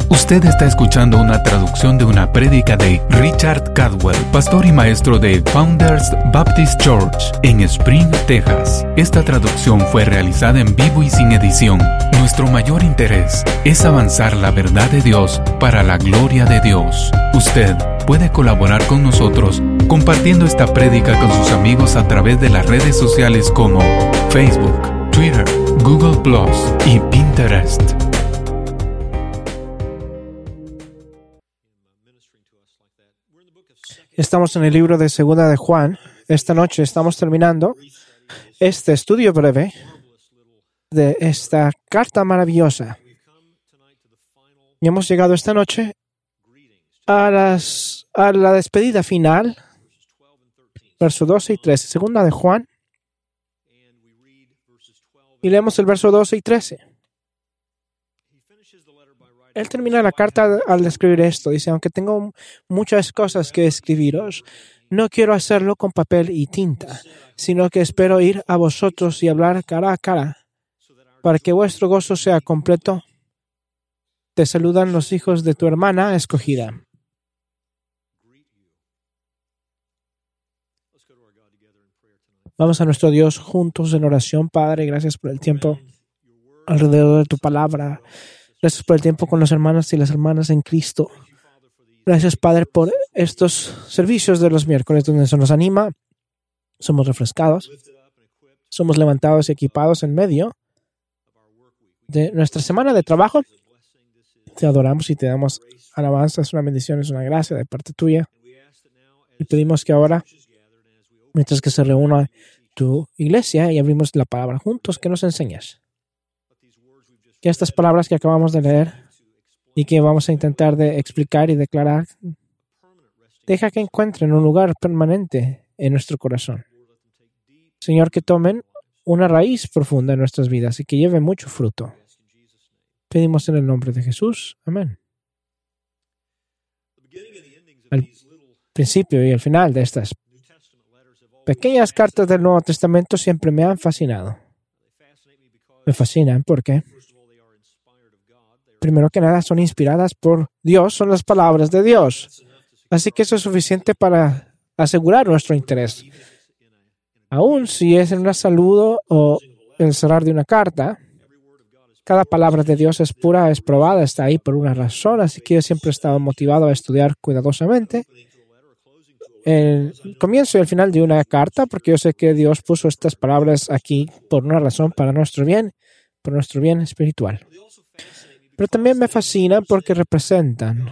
Usted está escuchando una traducción de una prédica de Richard Cadwell, pastor y maestro de Founders Baptist Church en Spring, Texas. Esta traducción fue realizada en vivo y sin edición. Nuestro mayor interés es avanzar la verdad de Dios para la gloria de Dios. Usted puede colaborar con nosotros compartiendo esta prédica con sus amigos a través de las redes sociales como Facebook, Twitter, Google Plus y Pinterest. Estamos en el libro de Segunda de Juan. Esta noche estamos terminando este estudio breve de esta carta maravillosa. Y hemos llegado esta noche a la despedida final, versos 12 y 13. Segunda de Juan. Y leemos el verso 12 y 13. Él termina la carta al escribir esto. Dice, aunque tengo muchas cosas que escribiros, no quiero hacerlo con papel y tinta, sino que espero ir a vosotros y hablar cara a cara, para que vuestro gozo sea completo. Te saludan los hijos de tu hermana escogida. Vamos a nuestro Dios juntos en oración. Padre, gracias por el tiempo alrededor de tu palabra. Gracias por el tiempo con los hermanos y las hermanas en Cristo. Gracias, Padre, por estos servicios de los miércoles donde se nos anima, somos refrescados, somos levantados y equipados en medio de nuestra semana de trabajo. Te adoramos y te damos alabanza. Es una bendición, es una gracia de parte tuya. Y pedimos que ahora, mientras que se reúna tu iglesia y abrimos la palabra juntos, que nos enseñes. Que estas palabras que acabamos de leer y que vamos a intentar de explicar y declarar, deja que encuentren un lugar permanente en nuestro corazón. Señor, que tomen una raíz profunda en nuestras vidas y que lleven mucho fruto. Pedimos en el nombre de Jesús. Amén. Al principio y al final de estas pequeñas cartas del Nuevo Testamento siempre me han fascinado. Me fascinan porque, primero que nada, son inspiradas por Dios, son las palabras de Dios. Así que eso es suficiente para asegurar nuestro interés. Aún si es en un saludo o el cerrar de una carta, cada palabra de Dios es pura, es probada, está ahí por una razón. Así que yo siempre he estado motivado a estudiar cuidadosamente el comienzo y el final de una carta, porque yo sé que Dios puso estas palabras aquí por una razón, para nuestro bien, por nuestro bien espiritual. Pero también me fascinan porque representan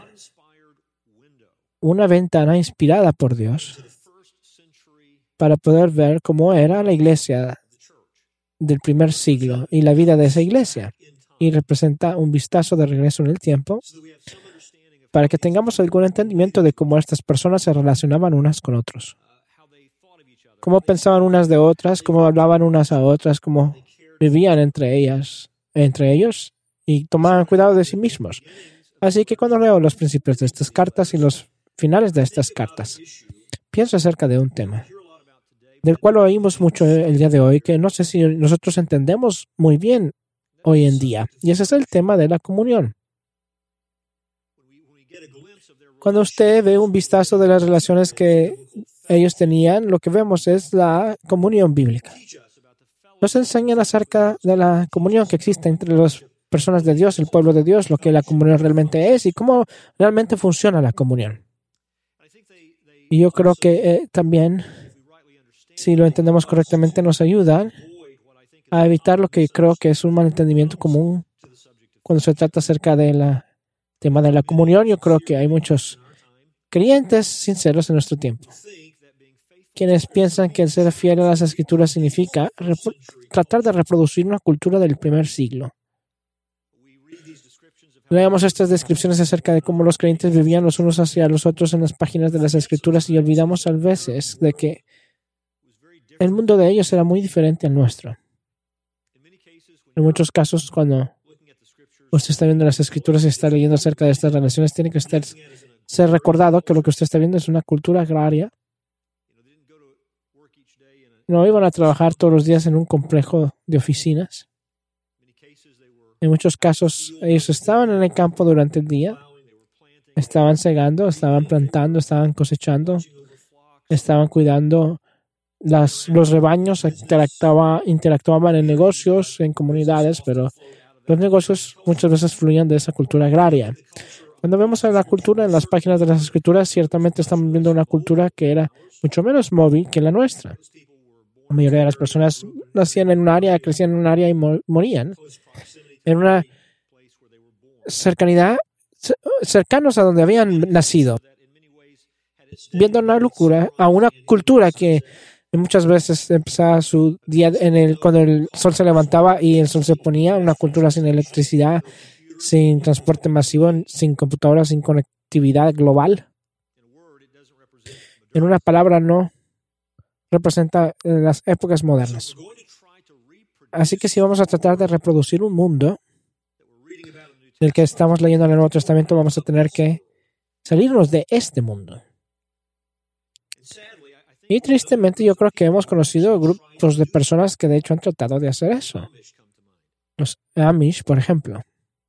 una ventana inspirada por Dios para poder ver cómo era la iglesia del primer siglo y la vida de esa iglesia. Y representa un vistazo de regreso en el tiempo para que tengamos algún entendimiento de cómo estas personas se relacionaban unas con otros. Cómo pensaban unas de otras, cómo hablaban unas a otras, cómo vivían entre ellos y tomaban cuidado de sí mismos. Así que cuando leo los principios de estas cartas y los finales de estas cartas, pienso acerca de un tema del cual oímos mucho el día de hoy, que no sé si nosotros entendemos muy bien hoy en día. Y ese es el tema de la comunión. Cuando usted ve un vistazo de las relaciones que ellos tenían, lo que vemos es la comunión bíblica. Nos enseñan acerca de la comunión que existe entre las personas de Dios, el pueblo de Dios, lo que la comunión realmente es y cómo realmente funciona la comunión. Y yo creo que también, si lo entendemos correctamente, nos ayuda a evitar lo que creo que es un malentendimiento común cuando se trata acerca del tema de la comunión. Yo creo que hay muchos creyentes sinceros en nuestro tiempo, quienes piensan que el ser fiel a las Escrituras significa tratar de reproducir una cultura del primer siglo. Leemos estas descripciones acerca de cómo los creyentes vivían los unos hacia los otros en las páginas de las Escrituras y olvidamos a veces de que el mundo de ellos era muy diferente al nuestro. En muchos casos, cuando usted está viendo las Escrituras y está leyendo acerca de estas relaciones, tiene que ser recordado que lo que usted está viendo es una cultura agraria. No iban a trabajar todos los días en un complejo de oficinas. En muchos casos, ellos estaban en el campo durante el día, estaban segando, estaban plantando, estaban cosechando, estaban cuidando los rebaños, interactuaban en negocios, en comunidades, pero los negocios muchas veces fluían de esa cultura agraria. Cuando vemos a la cultura en las páginas de las Escrituras, ciertamente estamos viendo una cultura que era mucho menos móvil que la nuestra. La mayoría de las personas nacían en un área, crecían en un área y morían en una cercanos a donde habían nacido, viendo una locura a una cultura que muchas veces empezaba su día cuando el sol se levantaba y el sol se ponía, una cultura sin electricidad, sin transporte masivo, sin computadoras, sin conectividad global. En una palabra, no representa las épocas modernas. Así que si vamos a tratar de reproducir un mundo en el que estamos leyendo en el Nuevo Testamento, vamos a tener que salirnos de este mundo. Y tristemente yo creo que hemos conocido grupos de personas que de hecho han tratado de hacer eso. Los Amish, por ejemplo.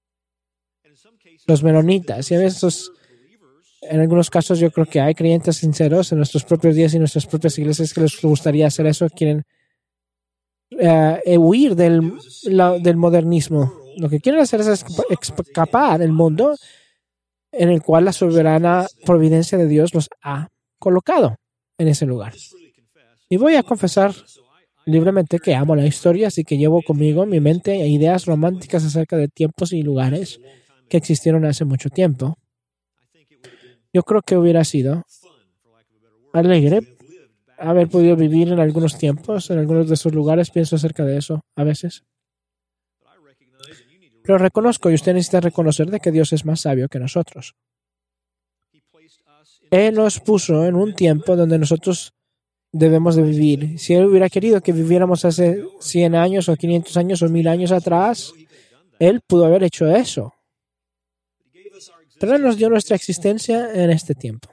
Los menonitas. Y a veces, en algunos casos, yo creo que hay creyentes sinceros en nuestros propios días y nuestras propias iglesias que les gustaría hacer eso. Quieren huir del modernismo. Lo que quieren hacer es escapar del mundo en el cual la soberana providencia de Dios los ha colocado en ese lugar. Y voy a confesar libremente que amo la historia, así que llevo conmigo en mi mente ideas románticas acerca de tiempos y lugares que existieron hace mucho tiempo. Yo creo que hubiera sido alegre haber podido vivir en algunos tiempos, en algunos de esos lugares. Pienso acerca de eso a veces. Pero reconozco, y usted necesita reconocer, de que Dios es más sabio que nosotros. Él nos puso en un tiempo donde nosotros debemos de vivir. Si Él hubiera querido que viviéramos hace 100 años o 500 años o 1000 años atrás, Él pudo haber hecho eso. Pero Él nos dio nuestra existencia en este tiempo.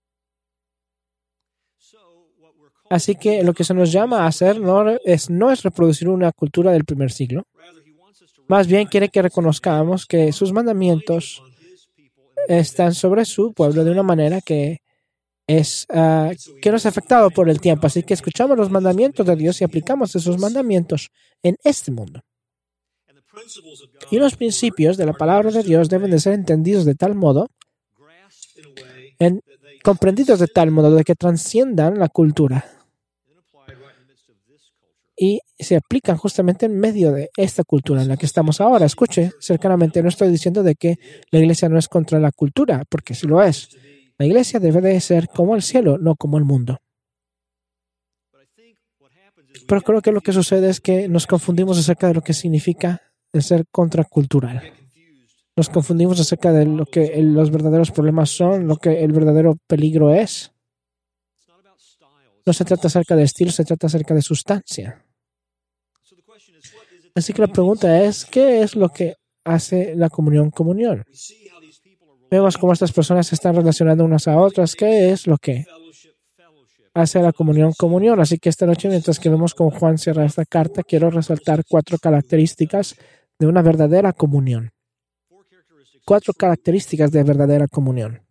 Así que lo que se nos llama a hacer no es reproducir una cultura del primer siglo. Más bien quiere que reconozcamos que sus mandamientos están sobre su pueblo de una manera que no es afectado por el tiempo. Así que escuchamos los mandamientos de Dios y aplicamos esos mandamientos en este mundo. Y los principios de la palabra de Dios deben de ser entendidos de tal modo, comprendidos de tal modo de que trasciendan la cultura y se aplican justamente en medio de esta cultura en la que estamos ahora. Escuche cercanamente, no estoy diciendo de que la iglesia no es contra la cultura, porque sí lo es. La iglesia debe de ser como el cielo, no como el mundo. Pero creo que lo que sucede es que nos confundimos acerca de lo que significa el ser contracultural. Nos confundimos acerca de lo que los verdaderos problemas son, lo que el verdadero peligro es. No se trata acerca de estilo, se trata acerca de sustancia. Así que la pregunta es, ¿qué es lo que hace la comunión? Vemos cómo estas personas se están relacionando unas a otras. ¿Qué es lo que hace la comunión? Así que esta noche, mientras que vemos cómo Juan cierra esta carta, quiero resaltar 4 características de una verdadera comunión. 4 características de verdadera comunión.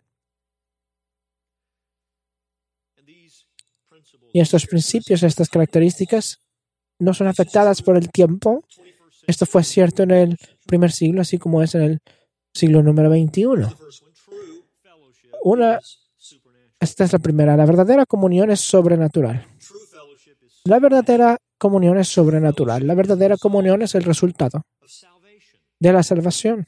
Y estos principios, estas características, no son afectadas por el tiempo. Esto fue cierto en el primer siglo, así como es en el siglo número 21. Esta es la primera. La verdadera comunión es sobrenatural. La verdadera comunión es sobrenatural. La verdadera comunión es el resultado de la salvación.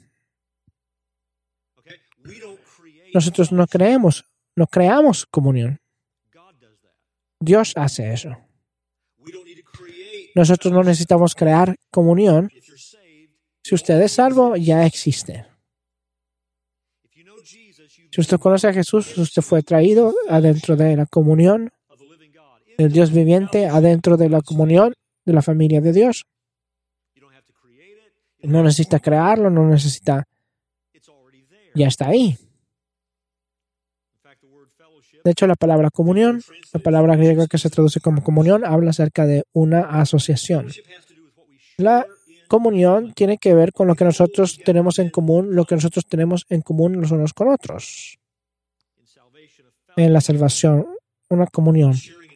Nosotros no creamos comunión. Dios hace eso. Nosotros no necesitamos crear comunión. Si usted es salvo, ya existe. Si usted conoce a Jesús, usted fue traído adentro de la comunión del Dios viviente, adentro de la comunión de la familia de Dios. No necesita crearlo, ya está ahí. De hecho, la palabra comunión, la palabra griega que se traduce como comunión, habla acerca de una asociación. La comunión tiene que ver con lo que nosotros tenemos en común, lo que nosotros tenemos en común los unos con otros. En la salvación, una comunión,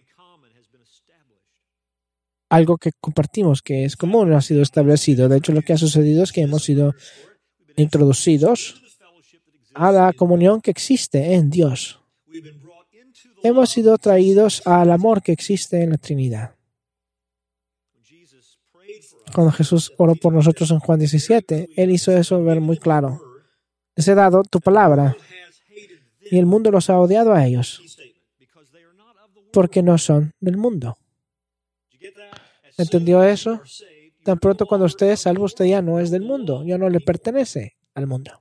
algo que compartimos, que es común, ha sido establecido. De hecho, lo que ha sucedido es que hemos sido introducidos a la comunión que existe en Dios. Hemos sido traídos al amor que existe en la Trinidad. Cuando Jesús oró por nosotros en Juan 17, Él hizo eso ver muy claro. Les he dado tu palabra y el mundo los ha odiado a ellos porque no son del mundo. ¿Entendió eso? Tan pronto cuando usted es salvo, usted ya no es del mundo, ya no le pertenece al mundo.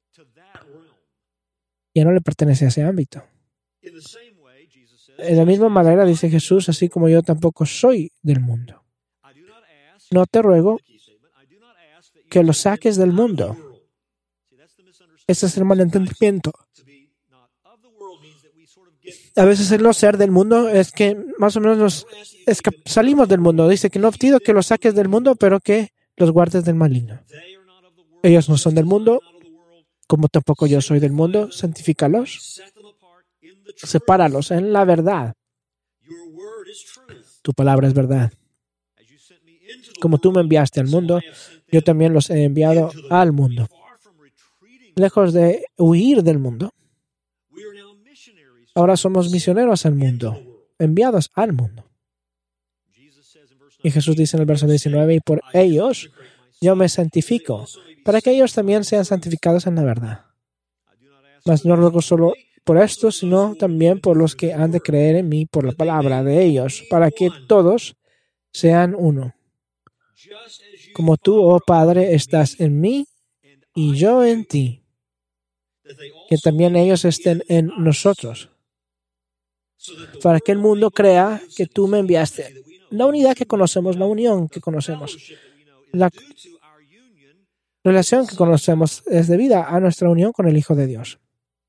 Ya no le pertenece a ese ámbito. De la misma manera dice Jesús, así como yo tampoco soy del mundo. No te ruego que lo saques del mundo. Ese es el malentendimiento. A veces el no ser del mundo es que más o menos salimos del mundo. Dice que no pido que los saques del mundo, pero que los guardes del maligno. Ellos no son del mundo, como tampoco yo soy del mundo. Santifícalos. Sepáralos en la verdad. Tu palabra es verdad. Como tú me enviaste al mundo, yo también los he enviado al mundo. Lejos de huir del mundo, ahora somos misioneros al mundo, enviados al mundo. Y Jesús dice en el verso 19, y por ellos yo me santifico, para que ellos también sean santificados en la verdad. Mas no ruego solo por esto, sino también por los que han de creer en mí por la palabra de ellos, para que todos sean uno. Como tú, oh Padre, estás en mí y yo en ti, que también ellos estén en nosotros, para que el mundo crea que tú me enviaste. La unidad que conocemos, la unión que conocemos, la relación que conocemos es debida a nuestra unión con el Hijo de Dios.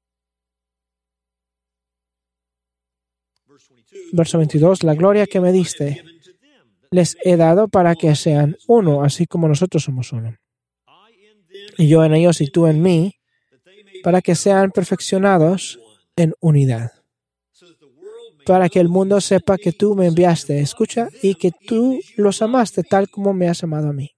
Verso 22, la gloria que me diste les he dado para que sean uno, así como nosotros somos uno. Y yo en ellos y tú en mí, para que sean perfeccionados en unidad. Para que el mundo sepa que tú me enviaste, escucha, y que tú los amaste tal como me has amado a mí.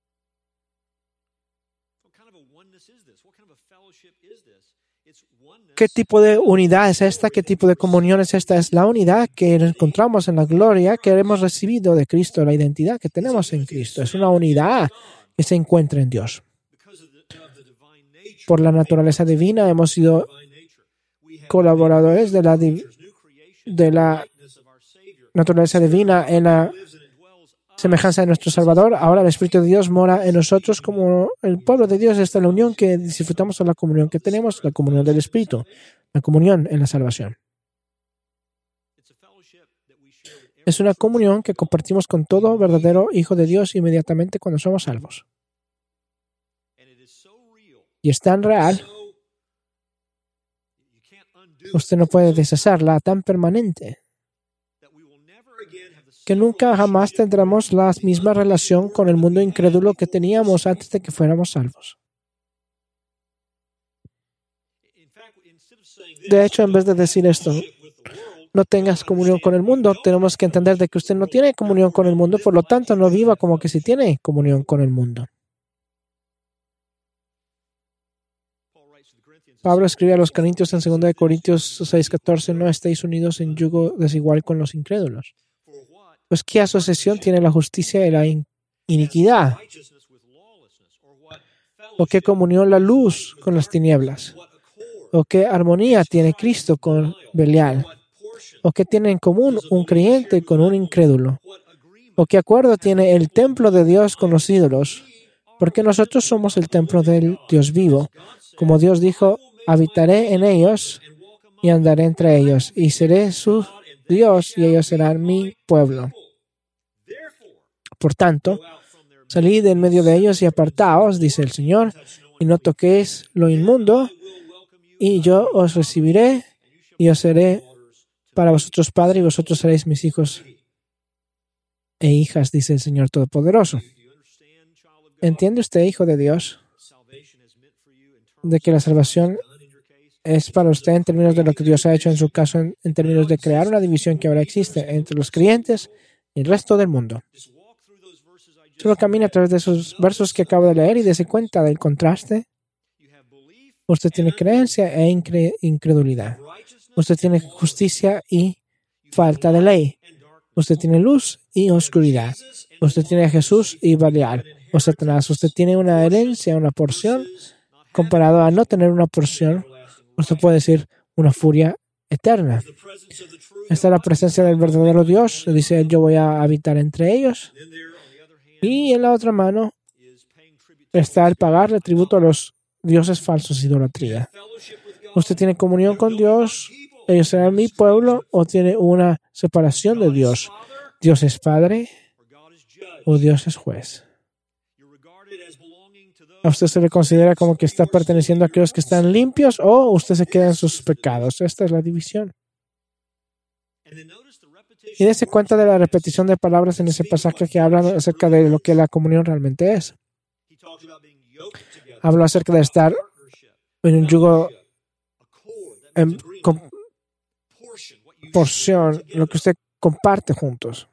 ¿Qué tipo de unidad es esta? ¿Qué tipo de comunión es esta? Es la unidad que encontramos en la gloria que hemos recibido de Cristo, la identidad que tenemos en Cristo. Es una unidad que se encuentra en Dios. Por la naturaleza divina hemos sido colaboradores de la naturaleza divina en la semejanza de nuestro Salvador. Ahora el Espíritu de Dios mora en nosotros como el pueblo de Dios. Esta es la unión que disfrutamos, de la comunión que tenemos, la comunión del Espíritu, la comunión en la salvación. Es una comunión que compartimos con todo verdadero Hijo de Dios inmediatamente cuando somos salvos. Y es tan real, usted no puede deshacerla, tan permanente, que nunca jamás tendremos la misma relación con el mundo incrédulo que teníamos antes de que fuéramos salvos. De hecho, en vez de decir esto, no tengas comunión con el mundo, tenemos que entender de que usted no tiene comunión con el mundo, por lo tanto, no viva como que sí tiene comunión con el mundo. Pablo escribe a los Corintios en 2 Corintios 6:14, no estéis unidos en yugo desigual con los incrédulos. Pues ¿qué asociación tiene la justicia y la iniquidad? ¿O qué comunión la luz con las tinieblas? ¿O qué armonía tiene Cristo con Belial? ¿O qué tiene en común un creyente con un incrédulo? ¿O qué acuerdo tiene el templo de Dios con los ídolos? Porque nosotros somos el templo del Dios vivo. Como Dios dijo, habitaré en ellos y andaré entre ellos, y seré su Dios, y ellos serán mi pueblo. Por tanto, salid en medio de ellos y apartaos, dice el Señor, y no toquéis lo inmundo, y yo os recibiré, y os seré para vosotros padre, y vosotros seréis mis hijos e hijas, dice el Señor Todopoderoso. ¿Entiende usted, hijo de Dios, de que la salvación es para usted en términos de lo que Dios ha hecho en su caso, en términos de crear una división que ahora existe entre los creyentes y el resto del mundo? Solo camina a través de esos versos que acabo de leer y dése cuenta del contraste. Usted tiene creencia e incredulidad. Usted tiene justicia y falta de ley. Usted tiene luz y oscuridad. Usted tiene a Jesús y Belial o Satanás. Usted tiene una herencia, una porción, comparado a no tener una porción. Usted puede decir una furia eterna. Está la presencia del verdadero Dios. Dice, yo voy a habitar entre ellos. Y en la otra mano está el pagarle tributo a los dioses falsos, idolatría. Usted tiene comunión con Dios, ellos serán mi pueblo, o tiene una separación de Dios. Dios es Padre o Dios es juez. ¿A usted se le considera como que está perteneciendo a aquellos que están limpios o usted se queda en sus pecados? Esta es la división. Y dése cuenta de la repetición de palabras en ese pasaje que hablan acerca de lo que la comunión realmente es. Habló acerca de estar en un yugo, en porción, lo que usted comparte juntos.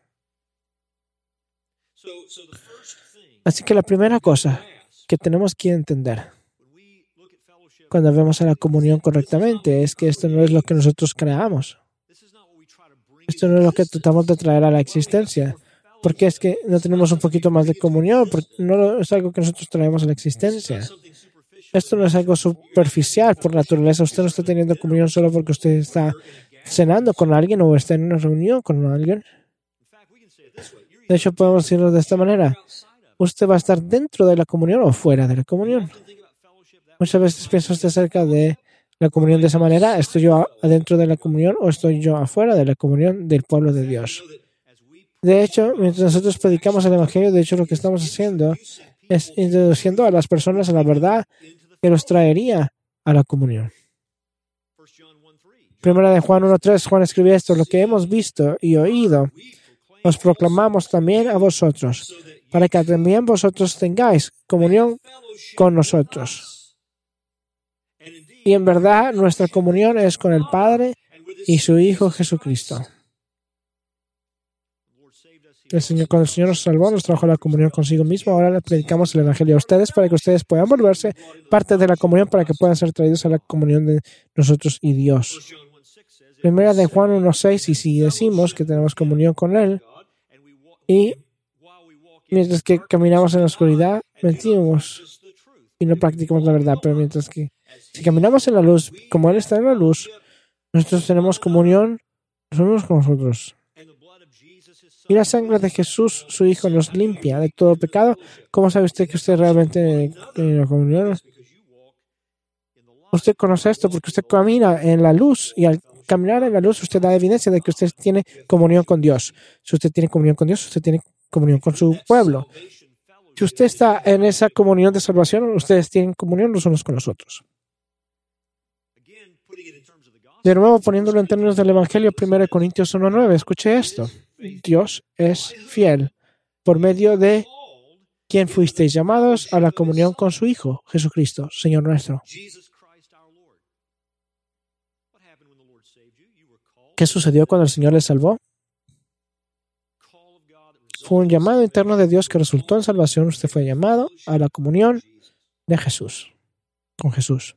Así que la primera cosa que tenemos que entender cuando vemos a la comunión correctamente es que esto no es lo que nosotros creamos. Esto no es lo que tratamos de traer a la existencia. Porque es que no tenemos un poquito más de comunión, porque no es algo que nosotros traemos a la existencia. Esto no es algo superficial por naturaleza. Usted no está teniendo comunión solo porque usted está cenando con alguien o está en una reunión con alguien. De hecho, podemos decirlo de esta manera. Usted va a estar dentro de la comunión o fuera de la comunión. Muchas veces piensa usted acerca de la comunión de esa manera. ¿Estoy yo adentro de la comunión o estoy yo afuera de la comunión del pueblo de Dios? De hecho, mientras nosotros predicamos el Evangelio, de hecho lo que estamos haciendo es introduciendo a las personas a la verdad que los traería a la comunión. Primera de Juan 1:3, Juan escribe esto: lo que hemos visto y oído, os proclamamos también a vosotros, para que también vosotros tengáis comunión con nosotros. Y en verdad, nuestra comunión es con el Padre y su Hijo Jesucristo. Cuando el Señor nos salvó, nos trajo la comunión consigo mismo. Ahora le predicamos el Evangelio a ustedes para que ustedes puedan volverse parte de la comunión, para que puedan ser traídos a la comunión de nosotros y Dios. Primera de Juan 1:6, y si decimos que tenemos comunión con Él, y mientras que caminamos en la oscuridad, mentimos y no practicamos la verdad. Pero mientras que si caminamos en la luz, como Él está en la luz, nosotros tenemos comunión los unos con los otros. Y la sangre de Jesús, su Hijo, nos limpia de todo pecado. ¿Cómo sabe usted que usted realmente en la comunión? Usted conoce esto porque usted camina en la luz, y al caminar en la luz usted da evidencia de que usted tiene comunión con Dios. Si usted tiene comunión con Dios, usted tiene comunión con su pueblo. Si usted está en esa comunión de salvación, ustedes tienen comunión los unos con los otros. De nuevo, poniéndolo en términos del Evangelio, 1 Corintios 1:9, escuche esto. Dios es fiel, por medio de quien fuisteis llamados a la comunión con su Hijo, Jesucristo, Señor nuestro. ¿Qué sucedió cuando el Señor les salvó? Fue un llamado interno de Dios que resultó en salvación. Usted fue llamado a la comunión de Jesús, con Jesús.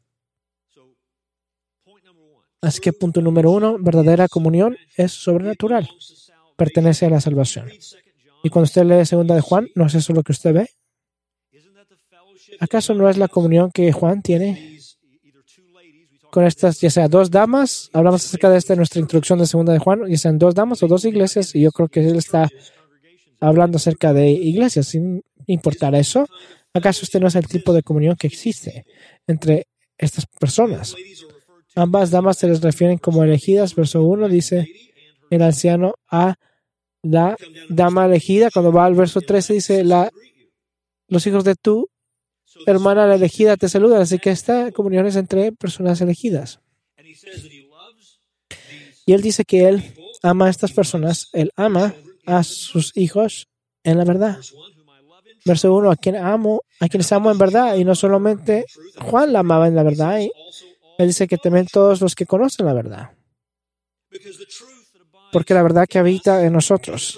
Así que punto número 1, verdadera comunión es sobrenatural. Pertenece a la salvación. Y cuando usted lee 2 de Juan, ¿no es eso lo que usted ve? ¿Acaso no es la comunión que Juan tiene con estas, ya sea dos damas? Hablamos acerca de esto en nuestra introducción de 2 de Juan, ya sean dos damas o dos iglesias, y yo creo que él está hablando acerca de iglesias, sin importar eso. ¿Acaso usted no es el tipo de comunión que existe entre estas personas? Ambas damas se les refieren como elegidas. Verso 1 dice el anciano a la dama elegida. Cuando va al verso 13 dice los hijos de tu hermana la elegida te saludan. Así que esta comunión es entre personas elegidas. Y él dice que él ama a estas personas. Él ama a sus hijos en la verdad. Verso 1, a quienes amo en verdad, y no solamente Juan la amaba en la verdad. Y él dice que también todos los que conocen la verdad. Porque la verdad que habita en nosotros,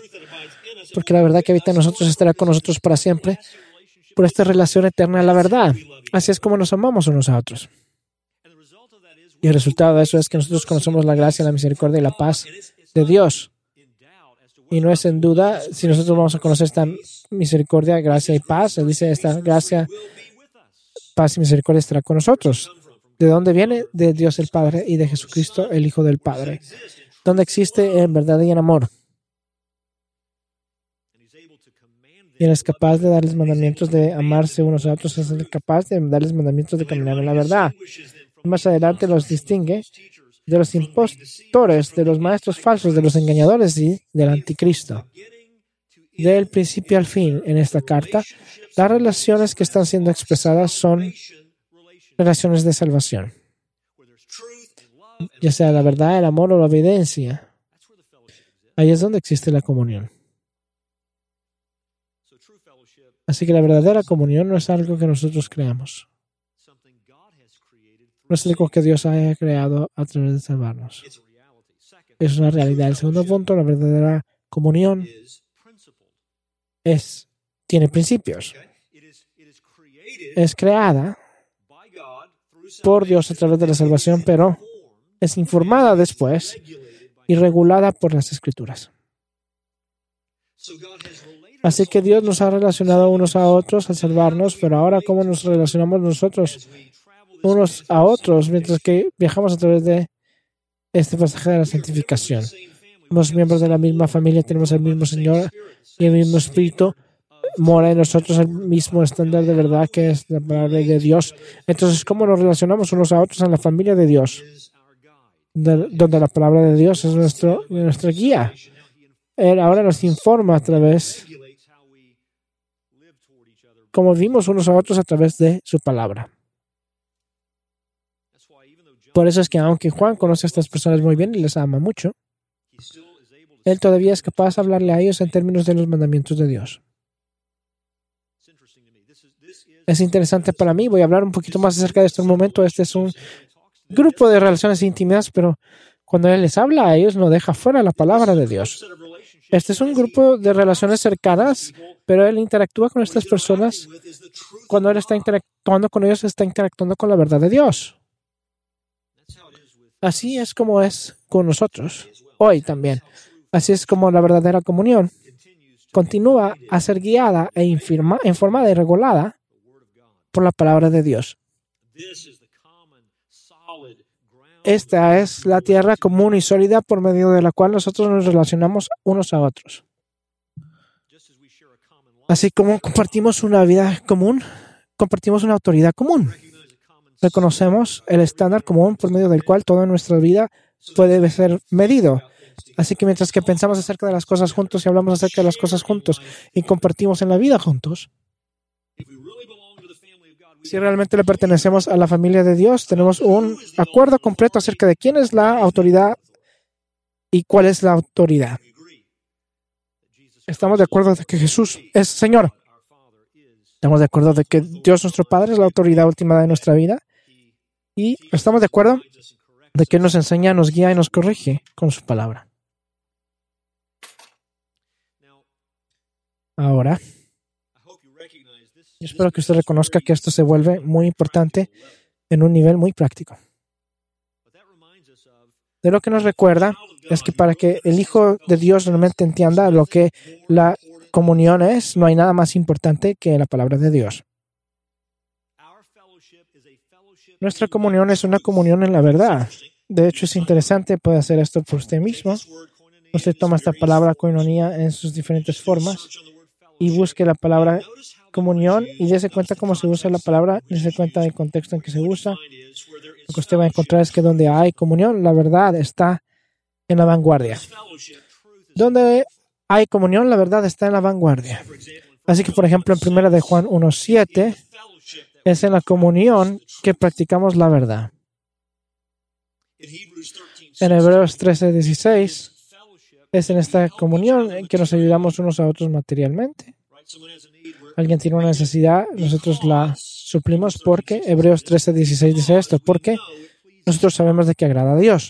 estará con nosotros para siempre, por esta relación eterna a la verdad. Así es como nos amamos unos a otros. Y el resultado de eso es que nosotros conocemos la gracia, la misericordia y la paz de Dios. Y no es en duda si nosotros vamos a conocer esta misericordia, gracia y paz. Él dice, esta gracia, paz y misericordia estará con nosotros. ¿De dónde viene? De Dios el Padre y de Jesucristo, el Hijo del Padre. Donde existe en verdad y en amor. Y Él es capaz de darles mandamientos de amarse unos a otros. Es capaz de darles mandamientos de caminar en la verdad. Más adelante los distingue de los impostores, de los maestros falsos, de los engañadores y del anticristo. Del principio al fin, en esta carta, las relaciones que están siendo expresadas son relaciones de salvación. Ya sea la verdad, el amor o la evidencia. Ahí es donde existe la comunión. Así que la verdadera comunión no es algo que nosotros creamos. No es algo que Dios haya creado a través de salvarnos. Es una realidad. El segundo punto, la verdadera comunión tiene principios. Es creada por Dios a través de la salvación, pero es informada después y regulada por las Escrituras. Así que Dios nos ha relacionado unos a otros al salvarnos, pero ahora ¿cómo nos relacionamos nosotros unos a otros mientras que viajamos a través de este pasaje de la santificación? Somos miembros de la misma familia, tenemos el mismo Señor y el mismo Espíritu. Mora en nosotros el mismo estándar de verdad que es la palabra de Dios. Entonces, ¿cómo nos relacionamos unos a otros en la familia de Dios? Donde la palabra de Dios es nuestra guía. Él ahora nos informa a través cómo vivimos unos a otros a través de su palabra. Por eso es que aunque Juan conoce a estas personas muy bien y les ama mucho, él todavía es capaz de hablarle a ellos en términos de los mandamientos de Dios. Es interesante para mí. Voy a hablar un poquito más acerca de esto en un momento. Este es un grupo de relaciones íntimas, pero cuando Él les habla a ellos, no deja fuera la palabra de Dios. Este es un grupo de relaciones cercanas, pero Él interactúa con estas personas. Cuando Él está interactuando con ellos, está interactuando con la verdad de Dios. Así es como es con nosotros, hoy también. Así es como la verdadera comunión continúa a ser guiada e informada y regulada por la palabra de Dios. Esta es la tierra común y sólida por medio de la cual nosotros nos relacionamos unos a otros. Así como compartimos una vida común, compartimos una autoridad común. Reconocemos el estándar común por medio del cual toda nuestra vida puede ser medido. Así que mientras que pensamos acerca de las cosas juntos y hablamos acerca de las cosas juntos y compartimos en la vida juntos, si realmente le pertenecemos a la familia de Dios, tenemos un acuerdo completo acerca de quién es la autoridad y cuál es la autoridad. Estamos de acuerdo de que Jesús es Señor. Estamos de acuerdo de que Dios nuestro Padre es la autoridad última de nuestra vida. Y estamos de acuerdo de que nos enseña, nos guía y nos corrige con su palabra. Ahora, yo espero que usted reconozca que esto se vuelve muy importante en un nivel muy práctico. De lo que nos recuerda es que para que el Hijo de Dios realmente entienda lo que la comunión es, no hay nada más importante que la palabra de Dios. Nuestra comunión es una comunión en la verdad. De hecho, es interesante, puede hacer esto por usted mismo. Usted toma esta palabra koinonia en sus diferentes formas y busque la palabra comunión y dése cuenta cómo se usa la palabra, dése cuenta del contexto en que se usa. Lo que usted va a encontrar es que donde hay comunión, la verdad está en la vanguardia. Donde hay comunión, la verdad está en la vanguardia. Así que, por ejemplo, en 1 de Juan 1:7, es en la comunión que practicamos la verdad. En Hebreos 13:16, es en esta comunión en que nos ayudamos unos a otros materialmente. alguien tiene una necesidad, nosotros la suplimos porque Hebreos 13:16 dice esto, porque nosotros sabemos de qué agrada a Dios.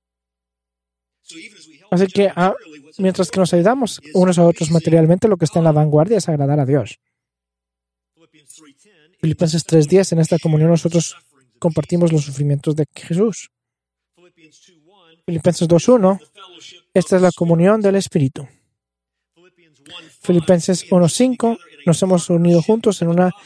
Así que mientras que nos ayudamos unos a otros materialmente, lo que está en la vanguardia es agradar a Dios. Filipenses 3:10, en esta comunión nosotros compartimos los sufrimientos de Jesús. Filipenses 2:1, esta es la comunión del Espíritu. Filipenses 1:5, nos hemos unido juntos en una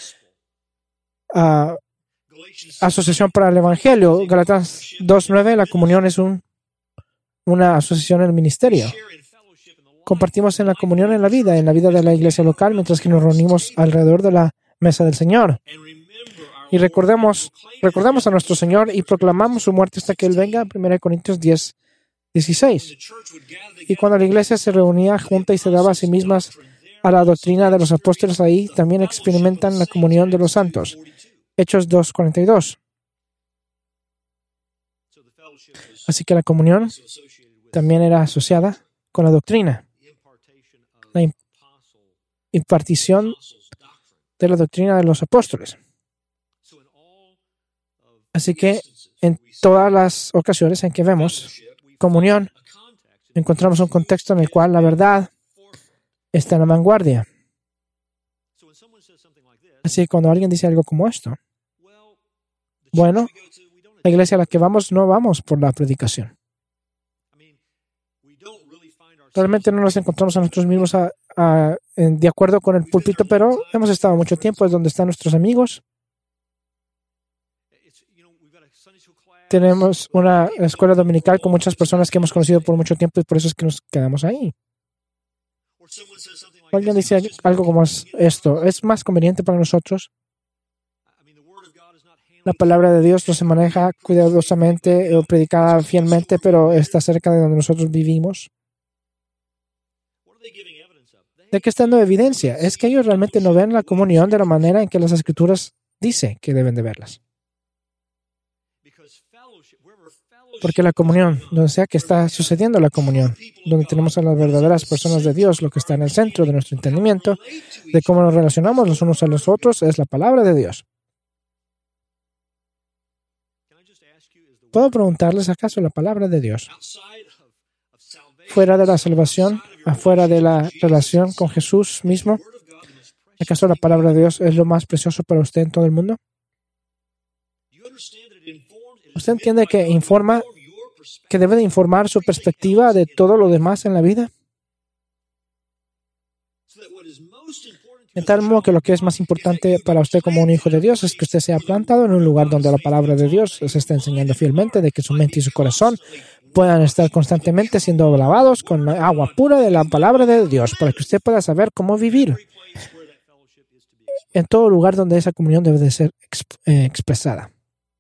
asociación para el Evangelio. Galatas 2:9, la comunión es una asociación en el ministerio. Compartimos en la comunión en la vida de la iglesia local, mientras que nos reunimos alrededor de la mesa del Señor. Y recordamos a nuestro Señor y proclamamos su muerte hasta que Él venga, 1 Corintios 10:16. Y cuando la iglesia se reunía junta y se daba a sí mismas a la doctrina de los apóstoles, ahí también experimentan la comunión de los santos. Hechos 2:42. Así que la comunión también era asociada con la doctrina, la impartición de la doctrina de los apóstoles. Así que en todas las ocasiones en que vemos comunión, encontramos un contexto en el cual la verdad está en la vanguardia. Así que cuando alguien dice algo como esto, bueno, la iglesia a la que vamos no vamos por la predicación. Realmente no nos encontramos a nosotros mismos de acuerdo con el púlpito, pero hemos estado mucho tiempo, es donde están nuestros amigos. Tenemos una escuela dominical con muchas personas que hemos conocido por mucho tiempo y por eso es que nos quedamos ahí. Alguien dice algo como esto, ¿es más conveniente para nosotros? La palabra de Dios no se maneja cuidadosamente o predicada fielmente, pero está cerca de donde nosotros vivimos. ¿De qué está dando evidencia? Es que ellos realmente no ven la comunión de la manera en que las Escrituras dicen que deben de verlas. Porque la comunión, donde sea que está sucediendo la comunión, donde tenemos a las verdaderas personas de Dios, lo que está en el centro de nuestro entendimiento, de cómo nos relacionamos los unos a los otros, es la palabra de Dios. ¿Puedo preguntarles acaso la palabra de Dios, fuera de la salvación, afuera de la relación con Jesús mismo, acaso la palabra de Dios es lo más precioso para usted en todo el mundo? ¿Usted entiende que debe de informar su perspectiva de todo lo demás en la vida? De tal modo que lo que es más importante para usted como un hijo de Dios es que usted sea plantado en un lugar donde la palabra de Dios se está enseñando fielmente, de que su mente y su corazón puedan estar constantemente siendo lavados con agua pura de la palabra de Dios, para que usted pueda saber cómo vivir en todo lugar donde esa comunión debe de ser expresada.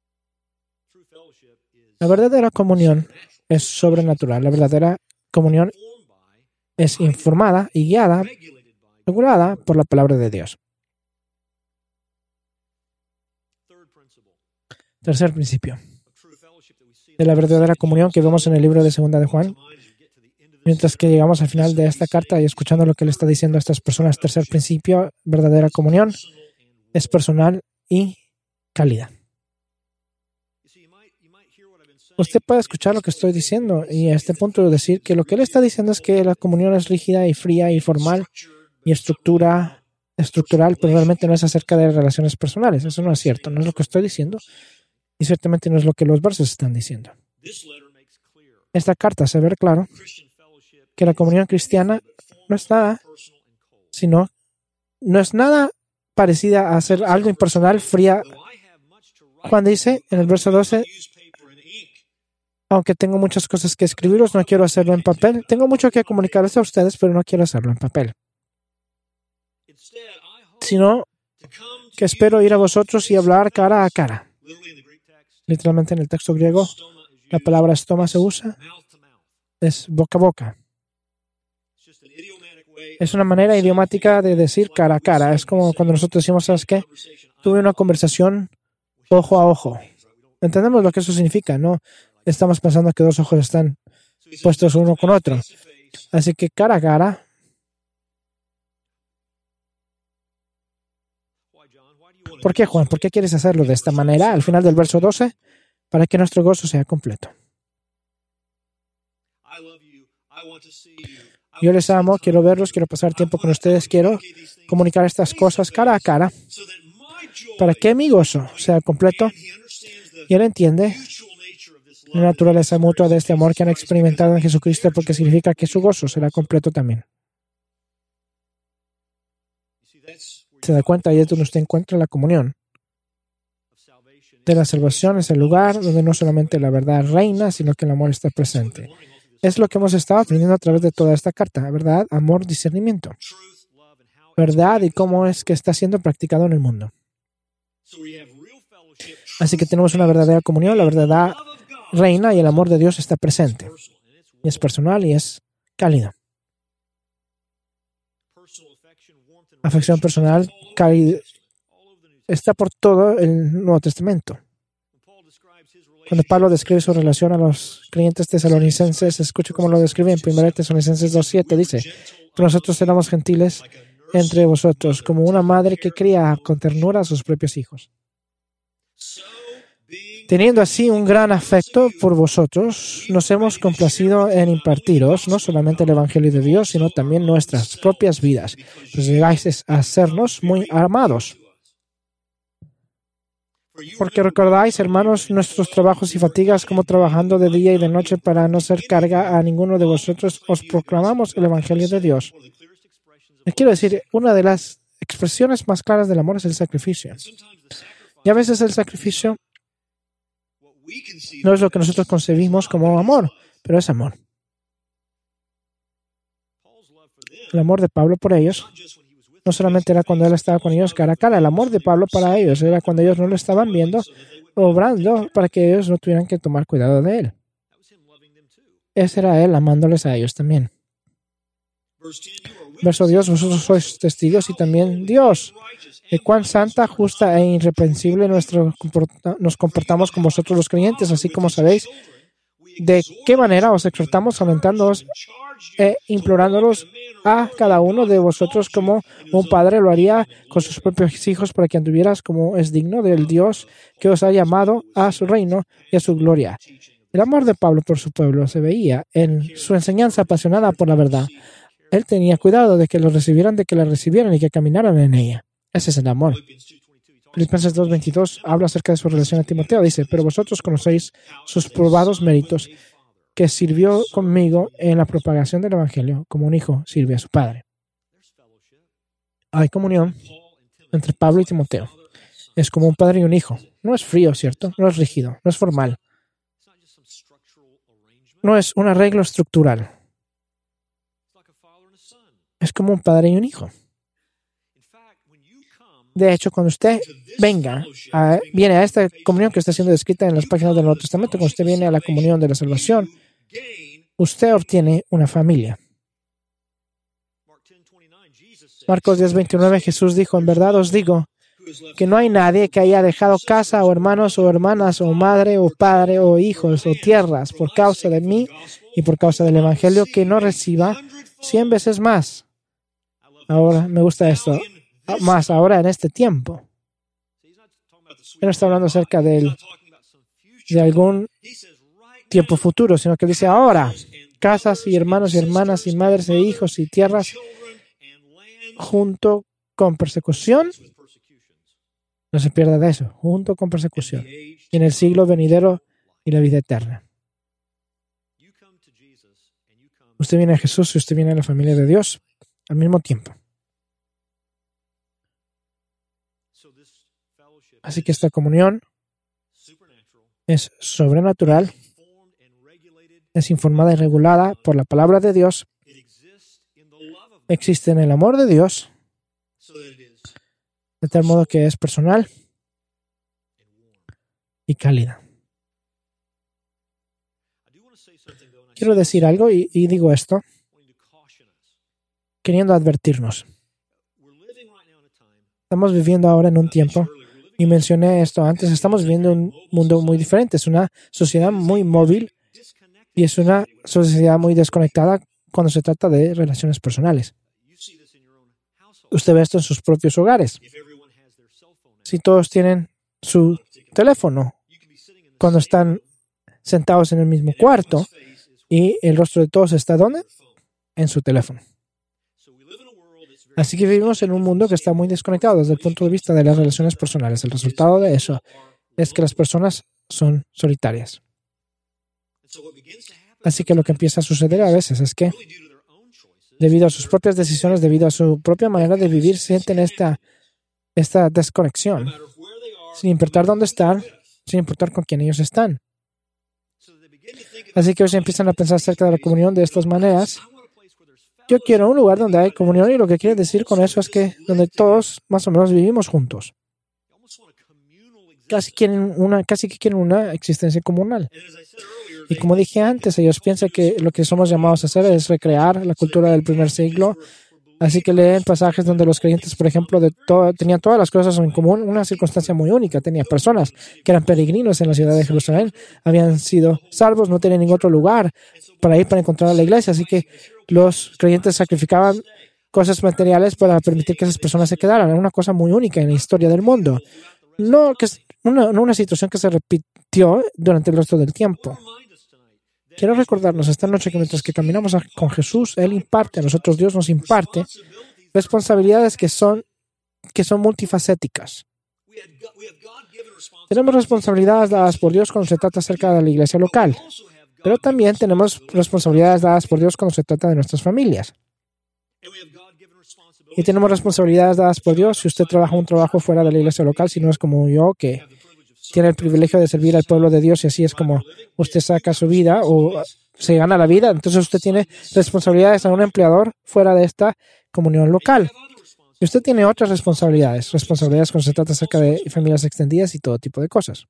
La verdadera comunión es sobrenatural. La verdadera comunión es informada y guiada, regulada por la palabra de Dios. Tercer principio de la verdadera comunión que vemos en el libro de 2 de Juan. Mientras que llegamos al final de esta carta y escuchando lo que le está diciendo a estas personas, tercer principio, verdadera comunión, es personal y cálida. Usted puede escuchar lo que estoy diciendo y a este punto decir que lo que él está diciendo es que la comunión es rígida y fría y formal y estructural, pero realmente no es acerca de relaciones personales. Eso no es cierto, no es lo que estoy diciendo y ciertamente no es lo que los versos están diciendo. Esta carta hace ver claro que la comunión cristiana no es nada parecida a hacer algo impersonal, fría. Juan dice en el verso 12, aunque tengo muchas cosas que escribiros, no quiero hacerlo en papel. Tengo mucho que comunicarles a ustedes, pero no quiero hacerlo en papel. Sino que espero ir a vosotros y hablar cara a cara. Literalmente en el texto griego, la palabra estoma se usa, es boca a boca. Es una manera idiomática de decir cara a cara. Es como cuando nosotros decimos, ¿sabes qué? Tuve una conversación ojo a ojo. Entendemos lo que eso significa, ¿no? Estamos pensando que dos ojos están puestos uno con otro. Así que cara a cara ¿Por qué, Juan? ¿Por qué quieres hacerlo de esta manera? Al final del verso 12, para que nuestro gozo sea completo. Yo les amo, quiero verlos, quiero pasar tiempo con ustedes, quiero comunicar estas cosas cara a cara para que mi gozo sea completo. Y él entiende la naturaleza mutua de este amor que han experimentado en Jesucristo, porque significa que su gozo será completo también. Se da cuenta, ahí es donde usted encuentra la comunión de la salvación. Es el lugar donde no solamente la verdad reina, sino que el amor está presente. Es lo que hemos estado aprendiendo a través de toda esta carta. Verdad, amor, discernimiento. Verdad y cómo es que está siendo practicado en el mundo. Así que tenemos una verdadera comunión, la verdad reina y el amor de Dios está presente. Y es personal y es cálido. Afección personal, cálido, está por todo el Nuevo Testamento. Cuando Pablo describe su relación a los creyentes tesalonicenses, escuche cómo lo describe en 1 Tesalonicenses 2:7. Dice, pero nosotros éramos gentiles entre vosotros, como una madre que cría con ternura a sus propios hijos. Teniendo así un gran afecto por vosotros, nos hemos complacido en impartiros no solamente el Evangelio de Dios, sino también nuestras propias vidas, pues llegáis a hacernos muy amados. Porque recordáis, hermanos, nuestros trabajos y fatigas, como trabajando de día y de noche para no ser carga a ninguno de vosotros, os proclamamos el Evangelio de Dios. Quiero decir, una de las expresiones más claras del amor es el sacrificio. Y a veces el sacrificio no es lo que nosotros concebimos como amor, pero es amor. El amor de Pablo por ellos no solamente era cuando él estaba con ellos cara a cara. El amor de Pablo para ellos era cuando ellos no lo estaban viendo, obrando para que ellos no tuvieran que tomar cuidado de él. Ese era él amándoles a ellos también. Verso Dios, vosotros sois testigos y también Dios, de cuán santa, justa e irreprensible nos comportamos con vosotros los creyentes, así como sabéis de qué manera os exhortamos, alentándoos e implorándolos a cada uno de vosotros como un padre lo haría con sus propios hijos, para que anduvieras como es digno del Dios que os ha llamado a su reino y a su gloria. El amor de Pablo por su pueblo se veía en su enseñanza apasionada por la verdad. Él tenía cuidado de que lo recibieran, de que la recibieran y que caminaran en ella. Ese es el amor. Filipenses 2:22 habla acerca de su relación a Timoteo. Dice, pero vosotros conocéis sus probados méritos, que sirvió conmigo en la propagación del Evangelio, como un hijo sirve a su padre. Hay comunión entre Pablo y Timoteo. Es como un padre y un hijo. No es frío, ¿cierto? No es rígido, no es formal. No es un arreglo estructural. Es como un padre y un hijo. De hecho, cuando usted viene a esta comunión que está siendo descrita en las páginas del Nuevo Testamento, cuando usted viene a la comunión de la salvación, usted obtiene una familia. Marcos 10:29, Jesús dijo, en verdad os digo que no hay nadie que haya dejado casa o hermanos o hermanas o madre o padre o hijos o tierras por causa de mí y por causa del Evangelio que no reciba 100 veces más. Ahora, me gusta esto. Más ahora en este tiempo. Él no está hablando acerca de algún tiempo futuro, sino que dice ahora, casas y hermanos y hermanas y madres e hijos y tierras junto con persecución. No se pierda de eso, junto con persecución. Y en el siglo venidero y la vida eterna. Usted viene a Jesús y usted viene a la familia de Dios al mismo tiempo. Así que esta comunión es sobrenatural, es informada y regulada por la palabra de Dios, existe en el amor de Dios, de tal modo que es personal y cálida. Quiero decir algo y digo esto queriendo advertirnos. Estamos viviendo ahora en un tiempo, y mencioné esto antes, estamos viviendo un mundo muy diferente. Es una sociedad muy móvil y es una sociedad muy desconectada cuando se trata de relaciones personales. Usted ve esto en sus propios hogares. si todos tienen su teléfono cuando están sentados en el mismo cuarto y el rostro de todos está ¿dónde? En su teléfono. Así que vivimos en un mundo que está muy desconectado desde el punto de vista de las relaciones personales. El resultado de eso es que las personas son solitarias. Así que lo que empieza a suceder a veces es que, debido a sus propias decisiones, debido a su propia manera de vivir, sienten esta desconexión, sin importar dónde están, sin importar con quién ellos están. Así que ellos empiezan a pensar acerca de la comunión de estas maneras. Yo quiero un lugar donde hay comunión, y lo que quiere decir con eso es que donde todos más o menos vivimos juntos. Casi que quieren una existencia comunal. Y como dije antes, ellos piensan que lo que somos llamados a hacer es recrear la cultura del primer siglo. Así que leen pasajes donde los creyentes, por ejemplo, tenían todas las cosas en común, una circunstancia muy única. Tenía personas que eran peregrinos en la ciudad de Jerusalén, habían sido salvos, no tenían ningún otro lugar para ir para encontrar a la iglesia. Así que los creyentes sacrificaban cosas materiales para permitir que esas personas se quedaran. Era una cosa muy única en la historia del mundo. No una situación que se repitió durante el resto del tiempo. Quiero recordarnos esta noche que mientras que caminamos con Jesús, Él imparte a nosotros, Dios nos imparte responsabilidades que son multifacéticas. Tenemos responsabilidades dadas por Dios cuando se trata acerca de la iglesia local, pero también tenemos responsabilidades dadas por Dios cuando se trata de nuestras familias. Y tenemos responsabilidades dadas por Dios si usted trabaja un trabajo fuera de la iglesia local, si no es como yo, que tiene el privilegio de servir al pueblo de Dios, y así es como usted saca su vida o se gana la vida. Entonces usted tiene responsabilidades a un empleador fuera de esta comunión local. Y usted tiene otras responsabilidades cuando se trata acerca de familias extendidas y todo tipo de cosas.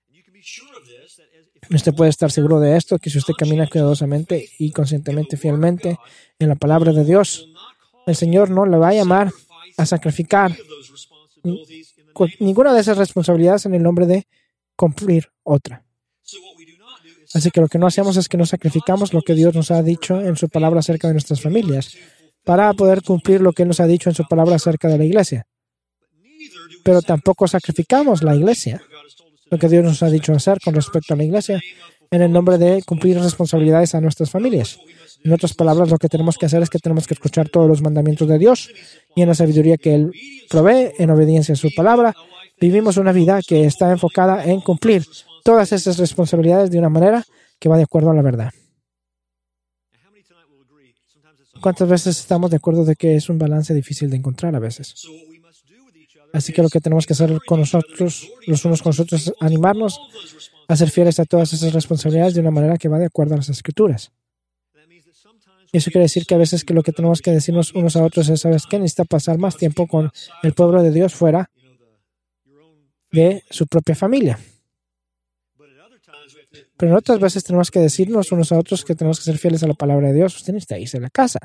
Usted puede estar seguro de esto, que si usted camina cuidadosamente y conscientemente, fielmente en la palabra de Dios, el Señor no le va a llamar a sacrificar ninguna de esas responsabilidades en el nombre de cumplir otra. Así que lo que no hacemos es que no sacrificamos lo que Dios nos ha dicho en su palabra acerca de nuestras familias para poder cumplir lo que Él nos ha dicho en su palabra acerca de la iglesia. Pero tampoco sacrificamos la iglesia, lo que Dios nos ha dicho hacer con respecto a la iglesia, en el nombre de cumplir responsabilidades a nuestras familias. En otras palabras, lo que tenemos que hacer es que tenemos que escuchar todos los mandamientos de Dios y en la sabiduría que Él provee, en obediencia a su palabra, vivimos una vida que está enfocada en cumplir todas esas responsabilidades de una manera que va de acuerdo a la verdad. ¿Cuántas veces estamos de acuerdo de que es un balance difícil de encontrar a veces? Así que lo que tenemos que hacer con nosotros, los unos con los otros, es animarnos a ser fieles a todas esas responsabilidades de una manera que va de acuerdo a las Escrituras. Y eso quiere decir que a veces que lo que tenemos que decirnos unos a otros es, ¿sabes qué? Necesita pasar más tiempo con el pueblo de Dios fuera de su propia familia. Pero en otras veces tenemos que decirnos unos a otros que tenemos que ser fieles a la palabra de Dios. Usted necesita irse a la casa.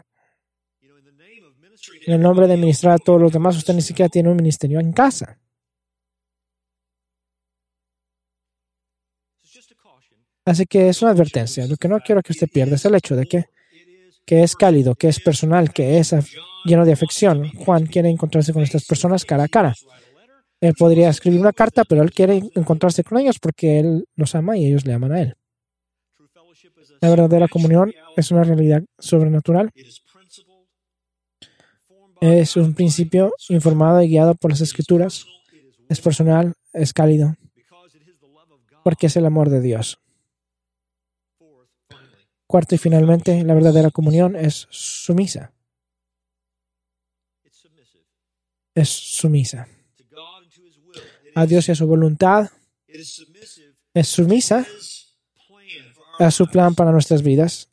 En el nombre de ministrar a todos los demás, usted ni siquiera tiene un ministerio en casa. Así que es una advertencia. Lo que no quiero que usted pierda es el hecho de que es cálido, que es personal, que es lleno de afección. Juan quiere encontrarse con estas personas cara a cara. Él podría escribir una carta, pero él quiere encontrarse con ellos porque él los ama y ellos le aman a él. La verdadera comunión es una realidad sobrenatural. Es un principio informado y guiado por las Escrituras. Es personal, es cálido, porque es el amor de Dios. Cuarto y finalmente, la verdadera comunión es sumisa. Es sumisa a Dios y a su voluntad. Es sumisa a su plan para nuestras vidas,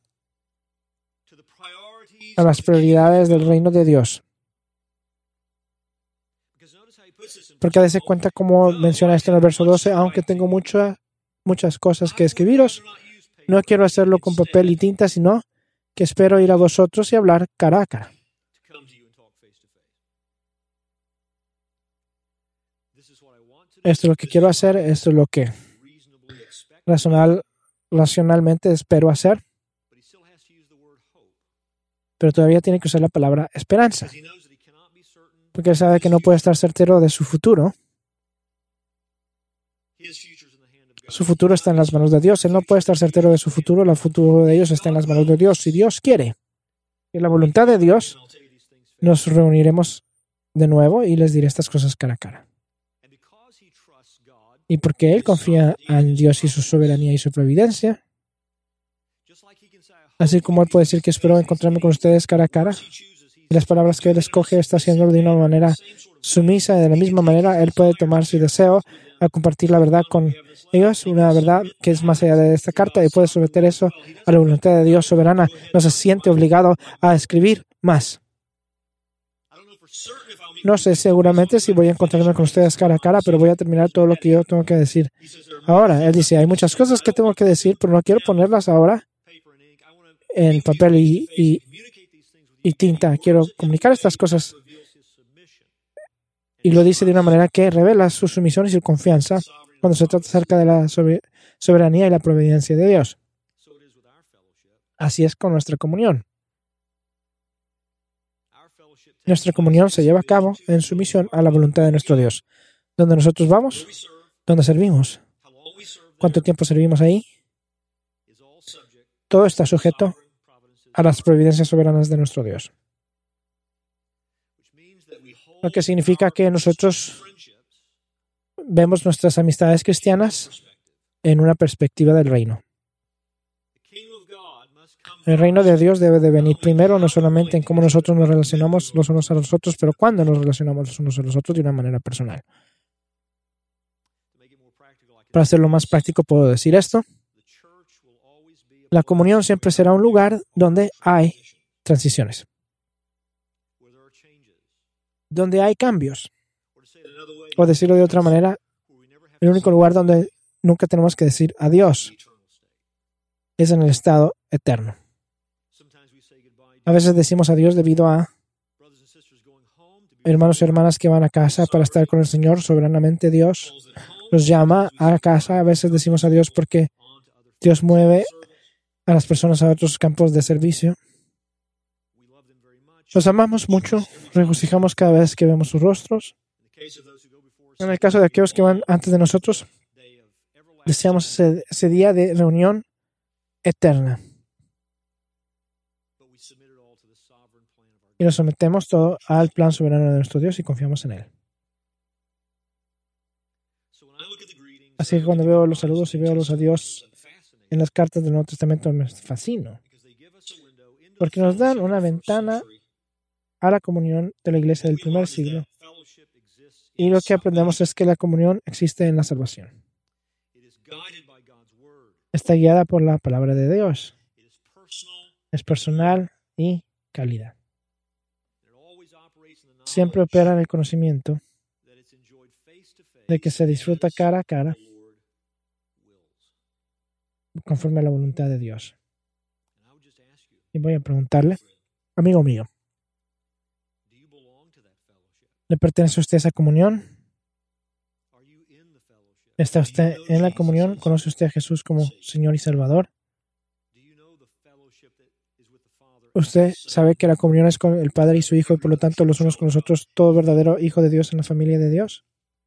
a las prioridades del reino de Dios. Porque dése cuenta cómo menciona esto en el verso 12, aunque tengo muchas cosas que escribiros, no quiero hacerlo con papel y tinta, sino que espero ir a vosotros y hablar cara a cara. Esto es lo que quiero hacer, esto es lo que racionalmente espero hacer, pero todavía tiene que usar la palabra esperanza, porque él sabe que no puede estar certero de su futuro Su futuro está en las manos de Dios. Él no puede estar certero de su futuro. El futuro de ellos está en las manos de Dios. Si Dios quiere, en la voluntad de Dios, nos reuniremos de nuevo y les diré estas cosas cara a cara. Y porque Él confía en Dios y su soberanía y su providencia, así como Él puede decir que espero encontrarme con ustedes cara a cara, y las palabras que Él escoge está haciéndolo de una manera sumisa, y de la misma manera Él puede tomar su deseo a compartir la verdad con ellos, una verdad que es más allá de esta carta, y puede someter eso a la voluntad de Dios soberana. No se siente obligado a escribir más. No sé seguramente si voy a encontrarme con ustedes cara a cara, pero voy a terminar todo lo que yo tengo que decir. Ahora, Él dice, hay muchas cosas que tengo que decir, pero no quiero ponerlas ahora en papel y tinta. Quiero comunicar estas cosas. Y lo dice de una manera que revela su sumisión y su confianza cuando se trata acerca de la soberanía y la providencia de Dios. Así es con nuestra comunión. Nuestra comunión se lleva a cabo en sumisión a la voluntad de nuestro Dios. ¿Dónde nosotros vamos? ¿Dónde servimos? ¿Cuánto tiempo servimos ahí? Todo está sujeto a las providencias soberanas de nuestro Dios. Lo que significa que nosotros vemos nuestras amistades cristianas en una perspectiva del reino. El reino de Dios debe de venir primero, no solamente en cómo nosotros nos relacionamos los unos a los otros, pero cuando nos relacionamos los unos a los otros de una manera personal. Para hacerlo más práctico, puedo decir esto. La comunión siempre será un lugar donde hay transiciones, donde hay cambios. O decirlo de otra manera, el único lugar donde nunca tenemos que decir adiós es en el estado eterno. A veces decimos adiós debido a hermanos y hermanas que van a casa para estar con el Señor. Soberanamente Dios los llama a casa. A veces decimos adiós porque Dios mueve a las personas a otros campos de servicio. Los amamos mucho, regocijamos cada vez que vemos sus rostros. En el caso de aquellos que van antes de nosotros, deseamos ese día de reunión eterna. Y nos sometemos todo al plan soberano de nuestro Dios y confiamos en Él. Así que cuando veo los saludos y veo los adiós en las cartas del Nuevo Testamento, me fascino. Porque nos dan una ventana a la comunión de la iglesia del primer siglo. Y lo que aprendemos es que la comunión existe en la salvación. Está guiada por la palabra de Dios. Es personal y calidad. Siempre opera en el conocimiento de que se disfruta cara a cara conforme a la voluntad de Dios. Y voy a preguntarle, amigo mío, ¿le pertenece a usted esa comunión? ¿Está usted en la comunión? ¿Conoce usted a Jesús como Señor y Salvador? ¿Usted sabe que la comunión es con el Padre y su Hijo y por lo tanto los unos con los otros, todo verdadero Hijo de Dios en la familia de Dios?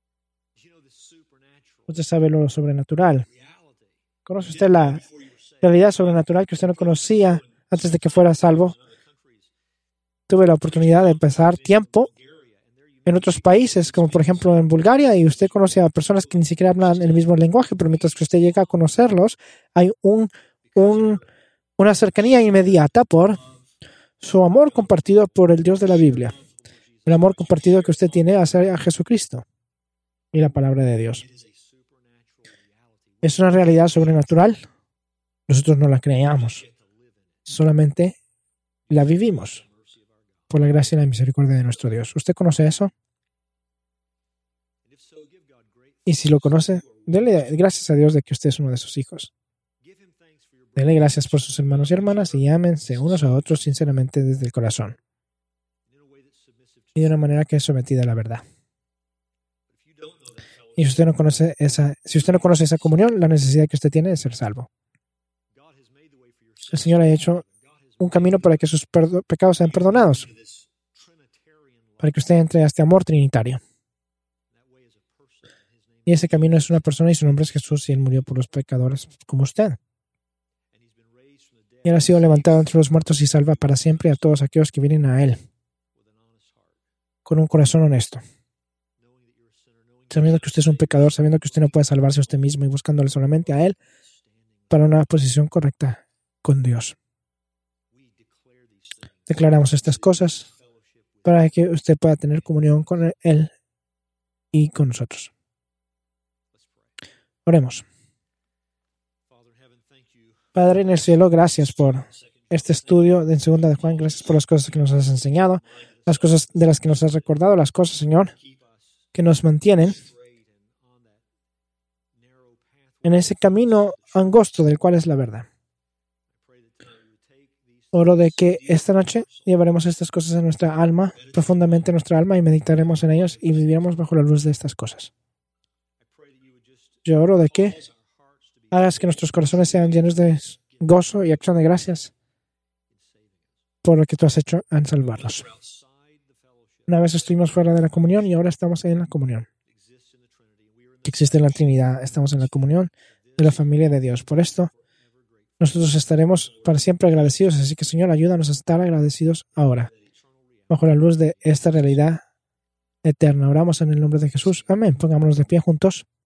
Usted sabe lo sobrenatural. ¿Conoce usted la realidad sobrenatural que usted no conocía antes de que fuera salvo? Tuve la oportunidad de pasar tiempo en otros países, como por ejemplo en Bulgaria, y usted conoce a personas que ni siquiera hablan el mismo lenguaje, pero mientras que usted llega a conocerlos, hay una cercanía inmediata por su amor compartido por el Dios de la Biblia, el amor compartido que usted tiene hacia Jesucristo y la palabra de Dios. ¿Es una realidad sobrenatural? Nosotros no la creamos, solamente la vivimos por la gracia y la misericordia de nuestro Dios. ¿Usted conoce eso? Y si lo conoce, dele gracias a Dios de que usted es uno de sus hijos. Dele gracias por sus hermanos y hermanas y ámense unos a otros sinceramente desde el corazón y de una manera que es sometida a la verdad. Y si usted no conoce esa comunión, la necesidad que usted tiene es ser salvo. El Señor ha hecho un camino para que sus pecados sean perdonados, para que usted entre a este amor trinitario. Y Y ese camino es una persona y su nombre es Jesús y Él murió por los pecadores como usted. Y Él ha sido levantado entre los muertos y salva para siempre a todos aquellos que vienen a Él con un corazón honesto. Sabiendo que usted es un pecador, sabiendo que usted no puede salvarse a usted mismo y buscándole solamente a Él para una posición correcta con Dios. Declaramos estas cosas para que usted pueda tener comunión con Él y con nosotros. Oremos. Padre en el cielo, gracias por este estudio de 2 de Juan. Gracias por las cosas que nos has enseñado, las cosas de las que nos has recordado, las cosas, Señor, que nos mantienen en ese camino angosto del cual es la verdad. Oro de que esta noche llevaremos estas cosas en nuestra alma, profundamente en nuestra alma, y meditaremos en ellas y viviremos bajo la luz de estas cosas. Yo oro de que hagas que nuestros corazones sean llenos de gozo y acción de gracias por lo que tú has hecho en salvarnos. Una vez estuvimos fuera de la comunión y ahora estamos en la comunión. Que existe en la Trinidad, estamos en la comunión de la familia de Dios. Por esto, nosotros estaremos para siempre agradecidos. Así que, Señor, ayúdanos a estar agradecidos ahora, bajo la luz de esta realidad eterna. Oramos en el nombre de Jesús. Amén. Pongámonos de pie juntos.